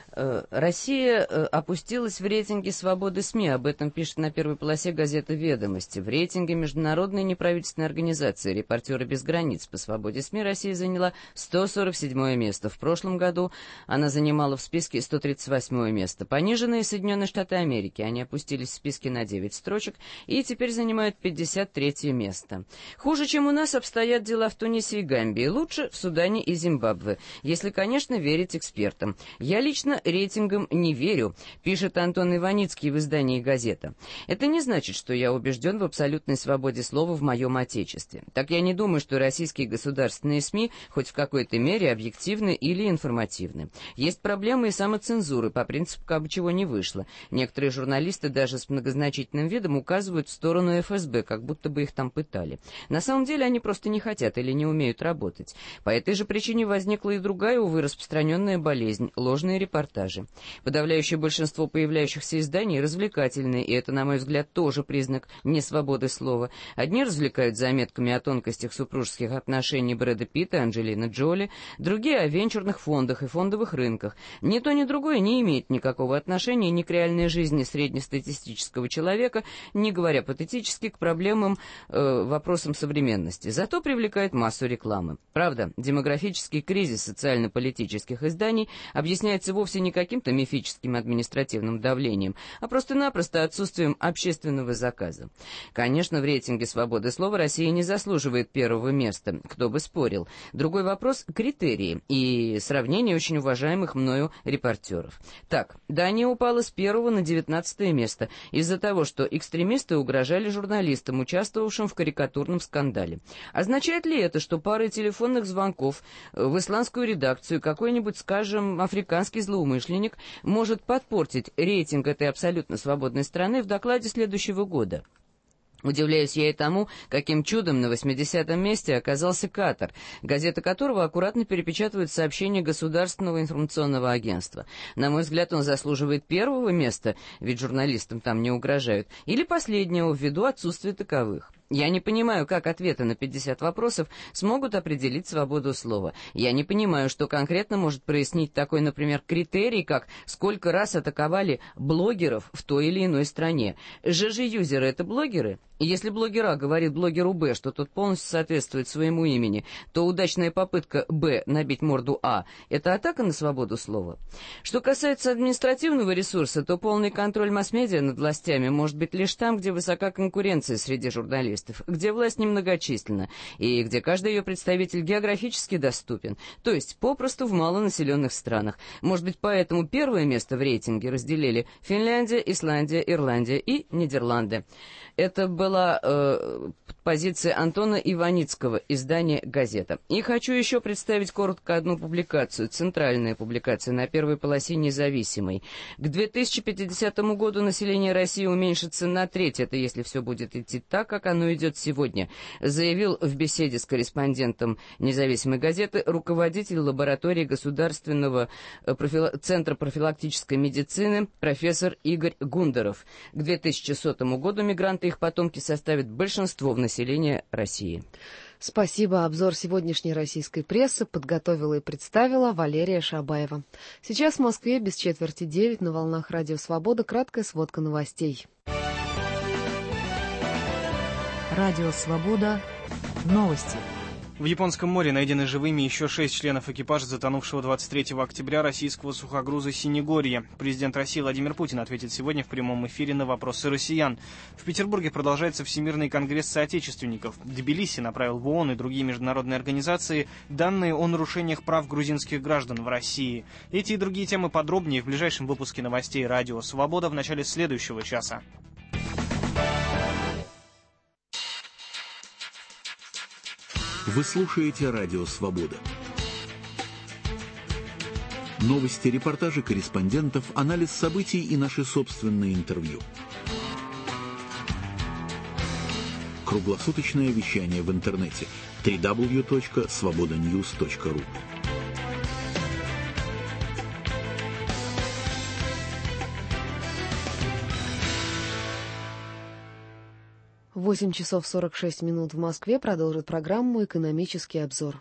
Россия опустилась в рейтинге свободы СМИ. Об этом пишет на первой полосе газета «Ведомости». В рейтинге международной неправительственной организации «Репортеры без границ» по свободе СМИ Россия заняла сто сорок седьмое место. В прошлом году она занимала в списке сто тридцать восьмое место. Пониженные Соединенные Штаты Америки. Они опустились в списке на девять строчек и теперь занимают пятьдесят третье место. Хуже, чем у нас, обстоят дела в Тунисе и Гамбии. Лучше в Судане и Зимбабве. Если, конечно, верить экспертам. Я лично рейтингам не верю, пишет Антон Иваницкий в издании «Газета». Это не значит, что я убежден в абсолютной свободе слова в моем отечестве. Так я не думаю, что российские государственные СМИ хоть в какой-то мере объективны или информативны. Есть проблемы и самоцензуры, по принципу как бы чего не вышло. Некоторые журналисты даже с многозначительным видом указывают в сторону эф эс бэ, как будто бы их там пытали. На самом деле они просто не хотят или не умеют работать. По этой же причине возникла и другая, увы, распространенная болезнь – ложные репортажи. Подавляющее большинство появляющихся изданий развлекательные, и это, на мой взгляд, тоже признак несвободы слова. Одни развлекают заметками о тонкостях супружеских отношений Брэда Питта и Анджелины Джоли, другие о венчурных фондах и фондовых рынках. Ни то, ни другое не имеет никакого отношения ни к реальной жизни среднестатистического человека, не говоря патетически, к проблемам, э, вопросам современности. Зато привлекает массу рекламы. Правда, демографический кризис социально-политических изданий объясняется вовсе не каким-то мифическим административным давлением, а просто-напросто отсутствием общественного заказа. Конечно, в рейтинге свободы слова Россия не заслуживает первого места, кто бы спорил. Другой вопрос — критерии и сравнение очень уважаемых мною репортеров. Так, Дания упала с первого на девятнадцатое место из-за того, что экстремисты угрожали журналистам, участвовавшим в карикатурном скандале. Означает ли это, что парой телефонных звонков в исландскую редакцию какой-нибудь, скажем, африканский злоумышленник может подпортить рейтинг этой абсолютно свободной страны в докладе следующего года? Удивляюсь я и тому, каким чудом на восьмидесятом месте оказался Катар, газета которого аккуратно перепечатывает сообщения Государственного информационного агентства. На мой взгляд, он заслуживает первого места, ведь журналистам там не угрожают, или последнего, ввиду отсутствия таковых. Я не понимаю, как ответы на пятьдесят вопросов смогут определить свободу слова. Я не понимаю, что конкретно может прояснить такой, например, критерий, как сколько раз атаковали блогеров в той или иной стране. жэ жэ-юзеры — это блогеры? Если блогер А говорит блогеру Б, что тот полностью соответствует своему имени, то удачная попытка Б набить морду А — это атака на свободу слова. Что касается административного ресурса, то полный контроль масс-медиа над властями может быть лишь там, где высока конкуренция среди журналистов, где власть немногочисленна и где каждый ее представитель географически доступен, то есть попросту в малонаселенных странах. Может быть, поэтому первое место в рейтинге разделили Финляндия, Исландия, Ирландия и Нидерланды. Это была э, позиция Антона Иваницкого, издание «Газета». И хочу еще представить коротко одну публикацию, центральная публикация на первой полосе «Независимой». К две тысячи пятидесятому году население России уменьшится на треть, это если все будет идти так, как оно идет сегодня, заявил в беседе с корреспондентом «Независимой газеты» руководитель лаборатории Государственного профил... центра профилактической медицины профессор Игорь Гундаров. К две тысячи сотому году мигранты и их потомки составят большинство в населении России. Спасибо. Обзор сегодняшней российской прессы подготовила и представила Валерия Шабаева. Сейчас в Москве без четверти девять на волнах Радио Свобода краткая сводка новостей. Радио Свобода. Новости. В Японском море найдены живыми еще шесть членов экипажа затонувшего двадцать третьего октября российского сухогруза «Синегорье». Президент России Владимир Путин ответит сегодня в прямом эфире на вопросы россиян. В Петербурге продолжается Всемирный конгресс соотечественников. Тбилиси направил в ООН и другие международные организации данные о нарушениях прав грузинских граждан в России. Эти и другие темы подробнее в ближайшем выпуске новостей «Радио Свобода» в начале следующего часа. Вы слушаете «Радио Свобода». Новости, репортажи корреспондентов, анализ событий и наши собственные интервью. Круглосуточное вещание в интернете дабл ю дабл ю дабл ю точка свобода ньюс точка ру. восемь часов сорок шесть минут в Москве. Продолжит программу «Экономический обзор».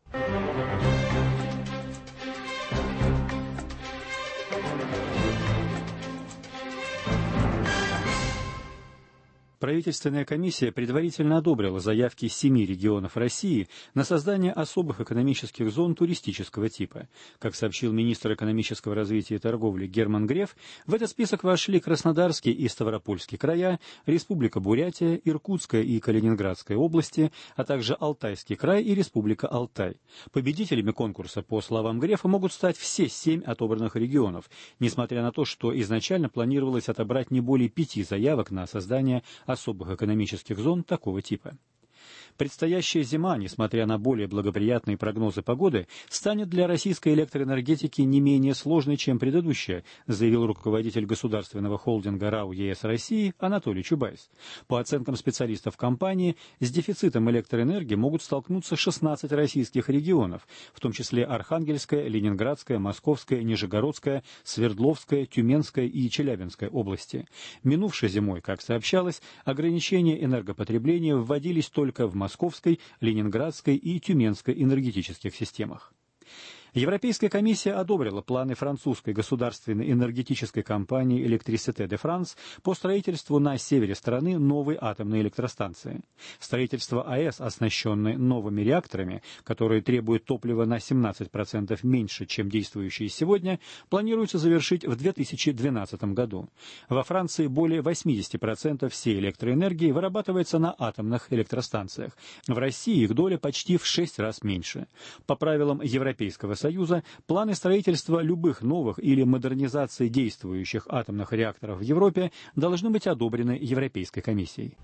Правительственная комиссия предварительно одобрила заявки семи регионов России на создание особых экономических зон туристического типа. Как сообщил министр экономического развития и торговли Герман Греф, в этот список вошли Краснодарский и Ставропольский края, Республика Бурятия, Иркутская и Калининградская области, а также Алтайский край и Республика Алтай. Победителями конкурса, по словам Грефа, могут стать все семь отобранных регионов, несмотря на то, что изначально планировалось отобрать не более пяти заявок на создание особых экономических зон такого типа. Предстоящая зима, несмотря на более благоприятные прогнозы погоды, станет для российской электроэнергетики не менее сложной, чем предыдущая, заявил руководитель государственного холдинга РАО ЕС России Анатолий Чубайс. По оценкам специалистов компании, с дефицитом электроэнергии могут столкнуться шестнадцать российских регионов, в том числе Архангельская, Ленинградская, Московская, Нижегородская, Свердловская, Тюменская и Челябинская области. Минувшей зимой, как сообщалось, ограничения энергопотребления вводились только в Московской, Ленинградской и Тюменской энергетических системах. Европейская комиссия одобрила планы французской государственной энергетической компании Électricité de France по строительству на севере страны новой атомной электростанции. Строительство АЭС, оснащенной новыми реакторами, которые требуют топлива на семнадцать процентов меньше, чем действующие сегодня, планируется завершить в две тысячи двенадцатом году. Во Франции более восемьдесят процентов всей электроэнергии вырабатывается на атомных электростанциях. В России их доля почти в шесть раз меньше. По правилам Европейского Союза, планы строительства любых новых или модернизации действующих атомных реакторов в Европе должны быть одобрены Европейской комиссией.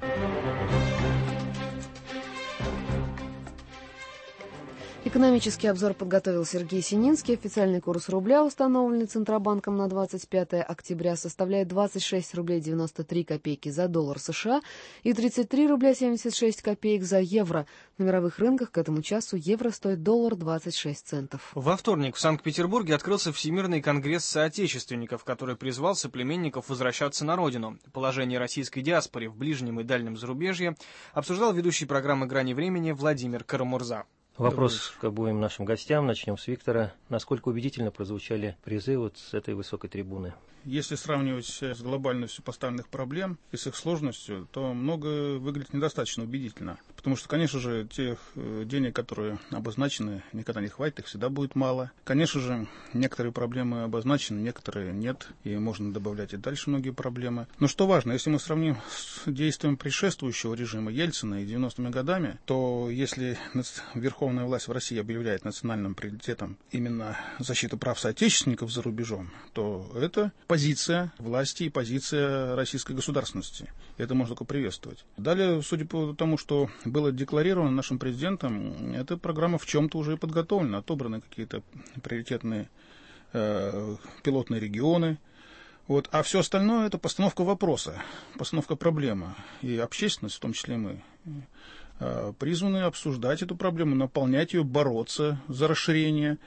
Экономический обзор подготовил Сергей Сининский. Официальный курс рубля, установленный Центробанком на двадцать пятое октября, составляет двадцать шесть рублей девяносто три копейки за доллар США и тридцать три рубля семьдесят шесть копеек за евро. На мировых рынках к этому часу евро стоит доллар двадцать шесть центов. Во вторник в Санкт-Петербурге открылся Всемирный конгресс соотечественников, который призвал соплеменников возвращаться на родину. Положение российской диаспоры в ближнем и дальнем зарубежье обсуждал ведущий программы «Грани времени» Владимир Карамурза. Вопрос к обоим нашим гостям. Начнем с Виктора. Насколько убедительно прозвучали призывы вот с этой высокой трибуны? Если сравнивать с глобальностью поставленных проблем и с их сложностью, то многое выглядит недостаточно убедительно. Потому что, конечно же, тех денег, которые обозначены, никогда не хватит, их всегда будет мало. Конечно же, некоторые проблемы обозначены, некоторые нет, и можно добавлять и дальше многие проблемы. Но что важно, если мы сравним с действием предшествующего режима Ельцина и девяностыми годами, то если верховная власть в России объявляет национальным приоритетом именно защиту прав соотечественников за рубежом, то это позиция власти и позиция российской государственности. Это можно только приветствовать. Далее, судя по тому, что было декларировано нашим президентом, эта программа в чем-то уже и подготовлена, отобраны какие-то приоритетные э, пилотные регионы. Вот. А все остальное это постановка вопроса, постановка проблемы. И общественность, в том числе мы, э, призваны обсуждать эту проблему, наполнять ее, бороться за расширение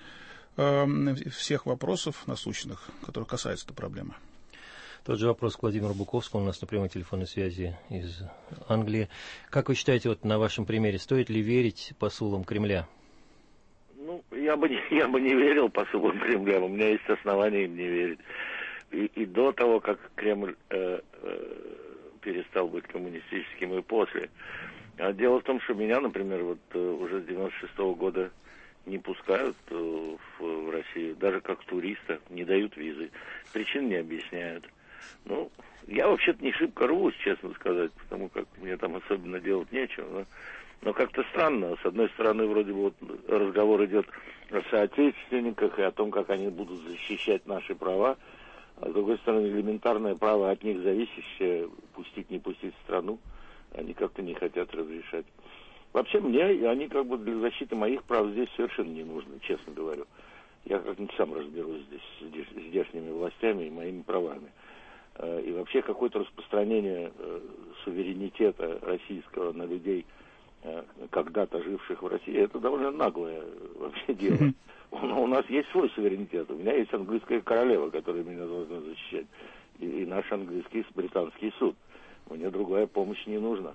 всех вопросов насущных, которые касаются этой проблемы. Тот же вопрос к Владимиру Буковскому, у нас на прямой телефонной связи из Англии. Как вы считаете, вот на вашем примере, стоит ли верить посулам Кремля? Ну, я бы, я бы не верил посулам Кремля, у меня есть основания им не верить. И, и до того, как Кремль э, э, перестал быть коммунистическим, и после. А дело в том, что меня, например, вот э, уже с девяносто шестого года не пускают в, в Россию, даже как туриста, не дают визы, причин не объясняют. Ну, я вообще-то не шибко рвусь, честно сказать, потому как мне там особенно делать нечего. Но, но как-то странно. С одной стороны, вроде бы вот разговор идет о соотечественниках и о том, как они будут защищать наши права, а с другой стороны, элементарное право от них зависящее, пустить, не пустить в страну, они как-то не хотят разрешать. Вообще мне они как бы для защиты моих прав здесь совершенно не нужны, честно говорю. я как-нибудь сам разберусь здесь с здешними властями и моими правами. И вообще какое-то распространение суверенитета российского на людей, когда-то живших в России, это довольно наглое вообще дело. У нас есть свой суверенитет. У меня есть английская королева, которая меня должна защищать. И, и наш английский британский суд. Мне другая помощь не нужна.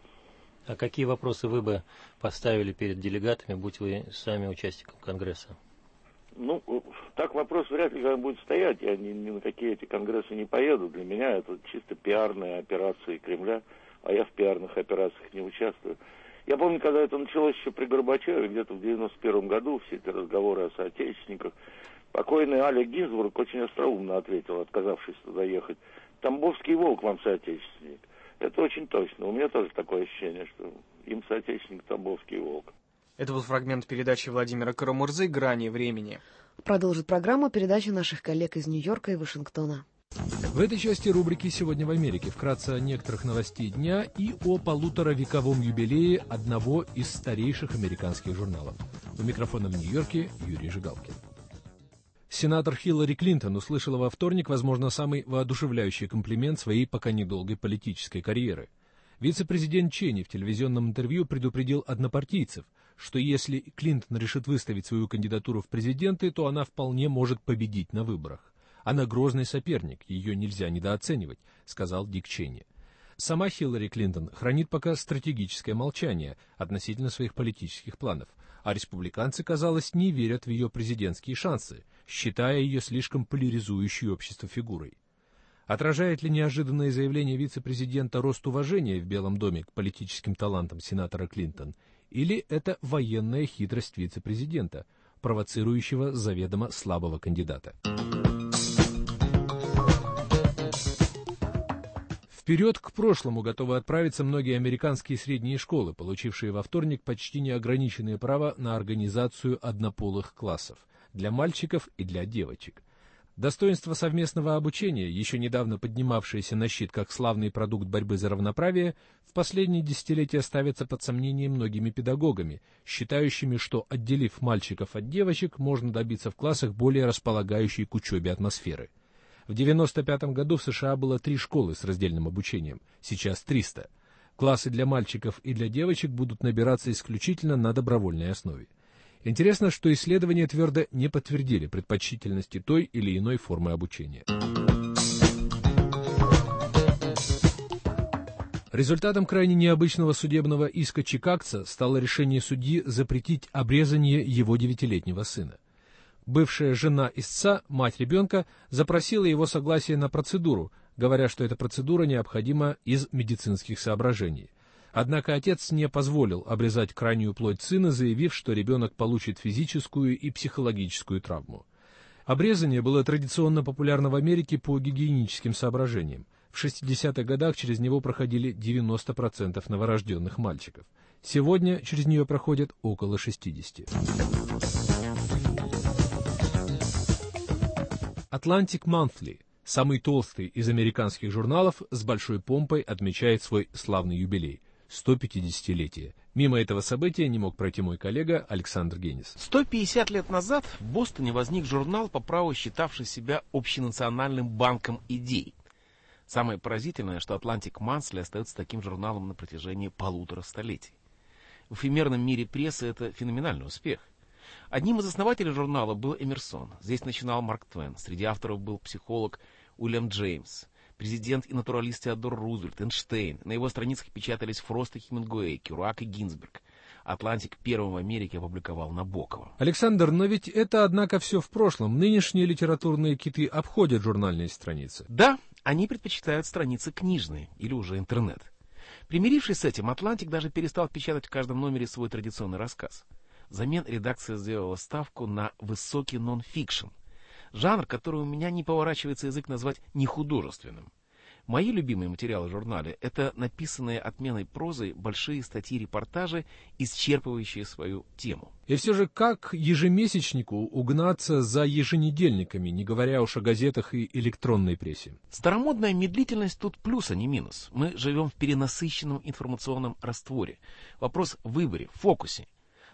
А какие вопросы вы бы поставили перед делегатами, будь вы сами участником Конгресса? Ну, так вопрос вряд ли будет стоять. Я ни, ни на какие эти конгрессы не поеду. Для меня это чисто пиарные операции Кремля, а я в пиарных операциях не участвую. Я помню, когда это началось еще при Горбачеве, где-то в девяносто первом году, все эти разговоры о соотечественниках, покойный Аля Гинзбург очень остроумно ответил, отказавшись туда ехать: «Тамбовский волк вам соотечественник». Это очень точно. У меня тоже такое ощущение, что им соотечественник Тамбовский волк. Это был фрагмент передачи Владимира Карамурзы «Грани времени». Продолжит программу передачи наших коллег из Нью-Йорка и Вашингтона. В этой части рубрики «Сегодня в Америке» вкратце о некоторых новостей дня и о полуторавековом юбилее одного из старейших американских журналов. У микрофона в Нью-Йорке Юрий Жигалкин. Сенатор Хиллари Клинтон услышала во вторник, возможно, самый воодушевляющий комплимент своей пока недолгой политической карьеры. Вице-президент Ченни в телевизионном интервью предупредил однопартийцев, что если Клинтон решит выставить свою кандидатуру в президенты, то она вполне может победить на выборах. Она грозный соперник, ее нельзя недооценивать, сказал Дик Ченни. Сама Хиллари Клинтон хранит пока стратегическое молчание относительно своих политических планов, а республиканцы, казалось, не верят в ее президентские шансы, считая ее слишком поляризующей общество фигурой. Отражает ли неожиданное заявление вице-президента рост уважения в Белом доме к политическим талантам сенатора Клинтон, или это военная хитрость вице-президента, провоцирующего заведомо слабого кандидата? Вперед к прошлому готовы отправиться многие американские средние школы, получившие во вторник почти неограниченные права на организацию однополых классов для мальчиков и для девочек. Достоинство совместного обучения, еще недавно поднимавшееся на щит как славный продукт борьбы за равноправие, в последние десятилетия ставится под сомнение многими педагогами, считающими, что, отделив мальчиков от девочек, можно добиться в классах более располагающей к учебе атмосферы. В девяносто пятом году в США было три школы с раздельным обучением, сейчас триста. Классы для мальчиков и для девочек будут набираться исключительно на добровольной основе. Интересно, что исследования твердо не подтвердили предпочтительности той или иной формы обучения. Результатом крайне необычного судебного иска чикагца стало решение судьи запретить обрезание его девятилетнего сына. Бывшая жена истца, мать ребенка, запросила его согласие на процедуру, говоря, что эта процедура необходима из медицинских соображений. Однако отец не позволил обрезать крайнюю плоть сына, заявив, что ребенок получит физическую и психологическую травму. Обрезание было традиционно популярно в Америке по гигиеническим соображениям. В шестидесятых годах через него проходили девяносто процентов новорожденных мальчиков. Сегодня через нее проходят около шестидесяти процентов. Atlantic Monthly, самый толстый из американских журналов, с большой помпой отмечает свой славный юбилей – сто пятидесятилетие. Мимо этого события не мог пройти мой коллега Александр Генис. сто пятьдесят лет назад в Бостоне возник журнал, по праву считавший себя общенациональным банком идей. Самое поразительное, что Atlantic Monthly остается таким журналом на протяжении полутора столетий. В эфемерном мире прессы это феноменальный успех. Одним из основателей журнала был Эмерсон. Здесь начинал Марк Твен. Среди авторов был психолог Уильям Джеймс, президент и натуралист Теодор Рузвельт, Эйнштейн. На его страницах печатались Фрост и Хемингуэй, Кюрак и Гинзберг. «Атлантик» первым в Америке опубликовал Набокова. Александр, но ведь это, однако, все в прошлом. Нынешние литературные киты обходят журнальные страницы. Да, они предпочитают страницы книжные или уже интернет. Примирившись с этим, «Атлантик» даже перестал печатать в каждом номере свой традиционный рассказ. Взамен редакция сделала ставку на высокий нон-фикшн. Жанр, который у меня не поворачивается язык назвать нехудожественным. Мои любимые материалы в журнале — это написанные отменной прозой большие статьи-репортажи, исчерпывающие свою тему. И все же как ежемесячнику угнаться за еженедельниками, не говоря уж о газетах и электронной прессе? Старомодная медлительность тут плюс, а не минус. Мы живем в перенасыщенном информационном растворе. Вопрос в выборе, в фокусе.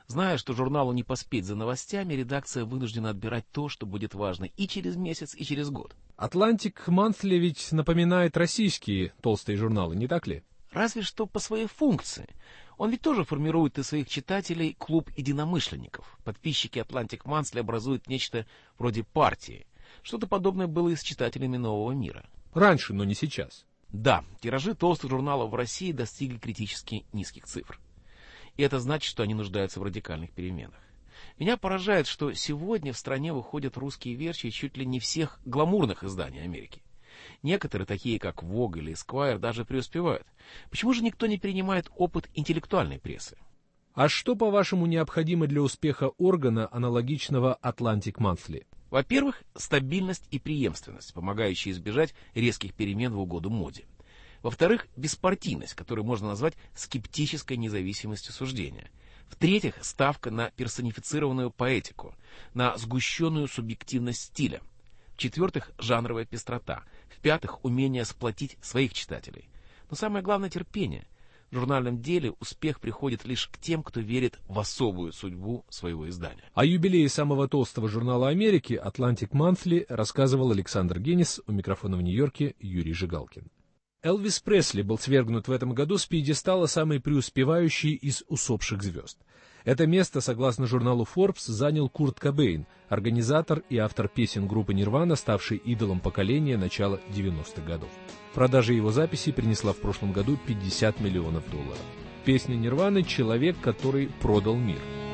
Зная, что журналу не поспеть за новостями, редакция вынуждена отбирать то, что будет важно и через месяц, и через год. «Атлантик Монthly» ведь напоминает российские толстые журналы, не так ли? Разве что по своей функции. Он ведь тоже формирует из своих читателей клуб единомышленников. Подписчики «Атлантик Монthly» образуют нечто вроде партии. Что-то подобное было и с читателями «Нового мира». Раньше, но не сейчас. Да, тиражи толстых журналов в России достигли критически низких цифр. И это значит, что они нуждаются в радикальных переменах. Меня поражает, что сегодня в стране выходят русские версии чуть ли не всех гламурных изданий Америки. Некоторые, такие как Vogue или Esquire, даже преуспевают. Почему же никто не перенимает опыт интеллектуальной прессы? А что, по-вашему, необходимо для успеха органа, аналогичного Atlantic Monthly? Во-первых, стабильность и преемственность, помогающие избежать резких перемен в угоду моде. Во-вторых, беспартийность, которую можно назвать скептической независимостью суждения. В-третьих, ставка на персонифицированную поэтику, на сгущенную субъективность стиля. В-четвертых, жанровая пестрота. В-пятых, умение сплотить своих читателей. Но самое главное — терпение. В журнальном деле успех приходит лишь к тем, кто верит в особую судьбу своего издания. О юбилее самого толстого журнала Америки Atlantic Monthly рассказывал Александр Генис, у микрофона в Нью-Йорке Юрий Жигалкин. Элвис Пресли был свергнут в этом году с пьедестала самой преуспевающей из усопших звезд. Это место, согласно журналу Forbes, занял Курт Кобейн, организатор и автор песен группы Nirvana, ставший идолом поколения начала девяностых годов. Продажа его записей принесла в прошлом году пятьдесят миллионов долларов. Песня Nirvana «Человек, который продал мир».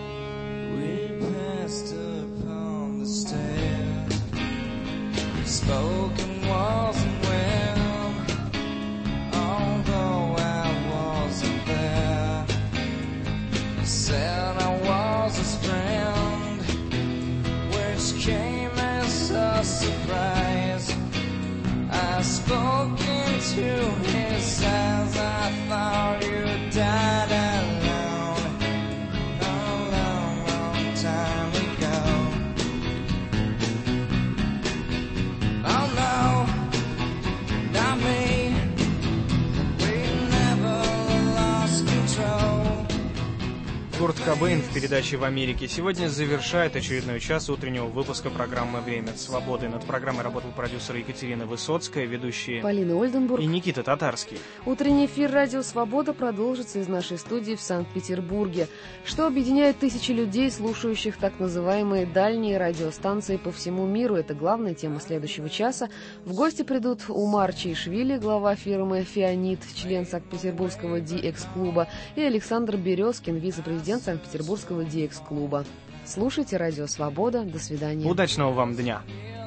Said I was his friend, which came as a surprise. I spoke into his eyes, I thought you died alone, a long, long time ago. Oh no, not me, we never lost control. Курт Кобейн в передаче «В Америке» сегодня завершает очередной час утреннего выпуска программы «Время свободы». Над программой работал продюсер Екатерина Высоцкая, ведущие Полина Ольденбург и Никита Татарский. Утренний эфир «Радио Свобода» продолжится из нашей студии в Санкт-Петербурге. Что объединяет тысячи людей, слушающих так называемые дальние радиостанции по всему миру? Это главная тема следующего часа. В гости придут Умар Чейшвили, глава фирмы «Фианит», член Санкт-Петербургского ди экс-клуба, и Александр Березкин, вице-президент Санкт-Петербургского ди экс-клуба. Слушайте «Радио Свобода». До свидания. Удачного вам дня.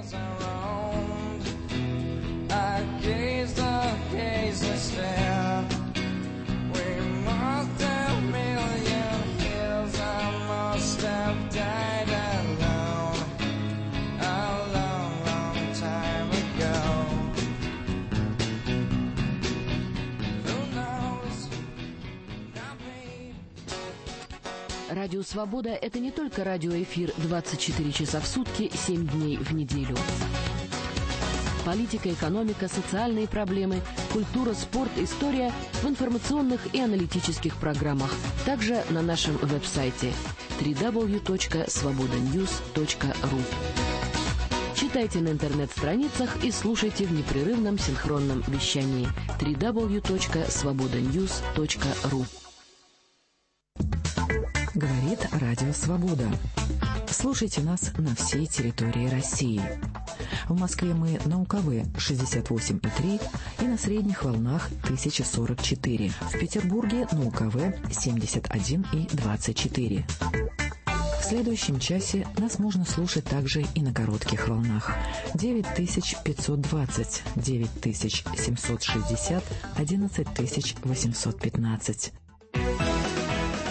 Радио «Свобода» — это не только радиоэфир двадцать четыре часа в сутки, семь дней в неделю. Политика, экономика, социальные проблемы, культура, спорт, история в информационных и аналитических программах. Также на нашем веб-сайте дабл ю дабл ю дабл ю точка свобода ньюс точка ру. Читайте на интернет-страницах и слушайте в непрерывном синхронном вещании дабл ю дабл ю дабл ю точка свобода ньюс точка ру. Говорит Радио Свобода. Слушайте нас на всей территории России. В Москве мы на УКВ шестьдесят восемь и три и на средних волнах тысяча сорок четыре. В Петербурге на УКВ семьдесят один и двадцать четыре. В следующем часе нас можно слушать также и на коротких волнах девять тысяч пятьсот двадцать, девять тысяч семьсот шестьдесят, одиннадцать тысяч восемьсот пятнадцать.